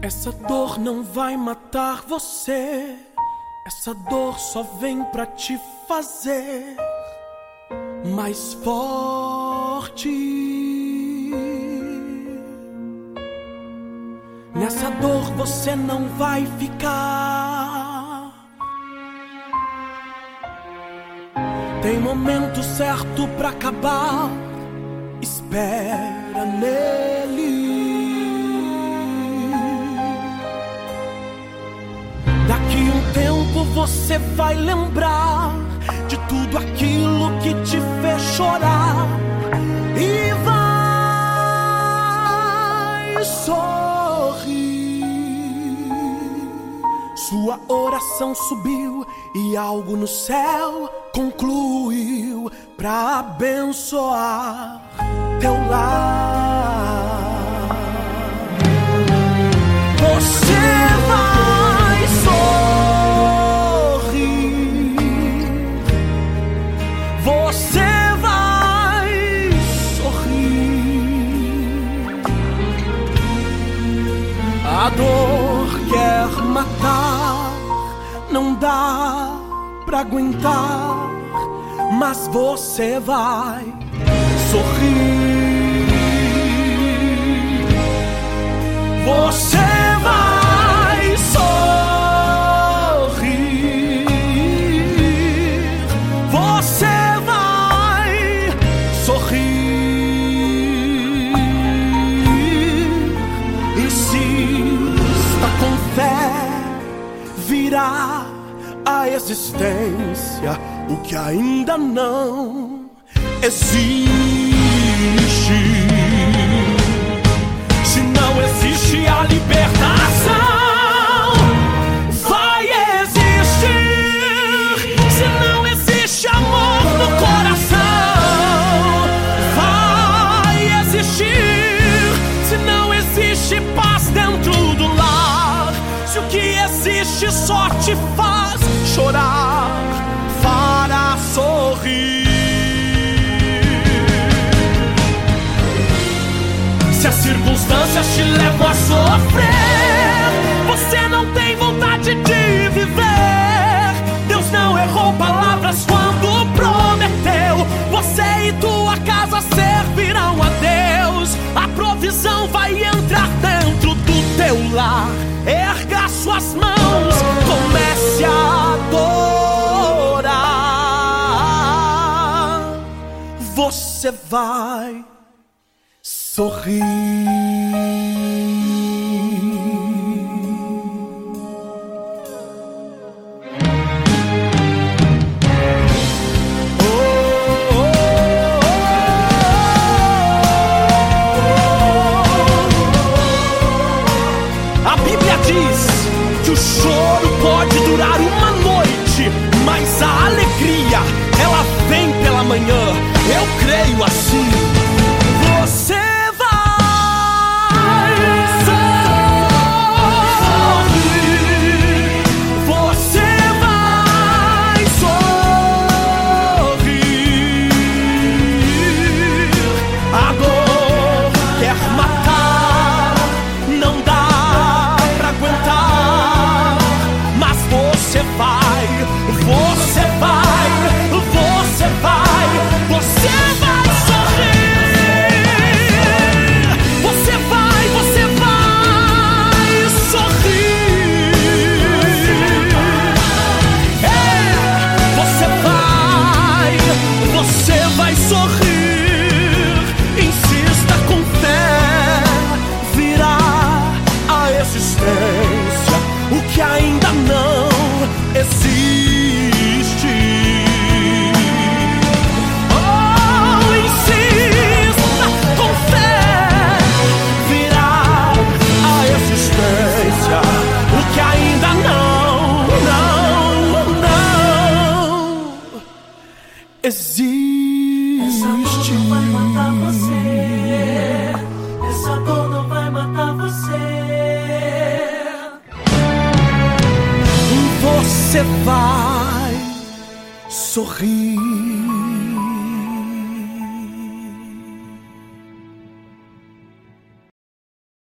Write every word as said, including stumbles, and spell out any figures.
Essa dor não vai matar você. Essa dor só vem pra te fazer mais forte. Nessa dor você não vai ficar. Tem momento certo pra acabar. Espera nele. Daqui um tempo você vai lembrar de tudo aquilo que te fez chorar e vai sorrir. Sua oração subiu e algo no céu concluiu pra abençoar teu lar. Você vai sorrir. Você vai sorrir. A dor quer matar, não dá pra aguentar, mas você vai sorrir. Você vai sorrir. Você vai sorrir. Insista com fé, virá a existência o que ainda não existe. Se não existe a libertação, vai existir. Se não existe amor no coração, vai existir. Se não existe paz dentro do lar, se o que existe só te faz chorar, fará sorrir. Se as circunstâncias te levam a sofrer, você não tem vontade de viver. Deus não errou palavras quando prometeu. Você e tua casa servirão a Deus. A provisão vai entrar dentro do teu lar. Erga suas mãos, comece a adorar. Você vai sorrir. A Bíblia diz que o choro pode durar uma noite, mas a alegria, ela vem pela manhã. Eu creio assim. Você vai sorrir. Você vai sorrir. A dor quer matar, não dá pra aguentar, mas você vai, você vai, você vai, você vai sorrir. Você vai, você vai sorrir. É, você vai, você vai sorrir. Insista com fé, virá a existência o que ainda não existe. Oh, insista com fé, virá a existência o que ainda não, não, não existe. Essa dor não vai matar você. Essa dor não vai matar você. Você vai sorrir.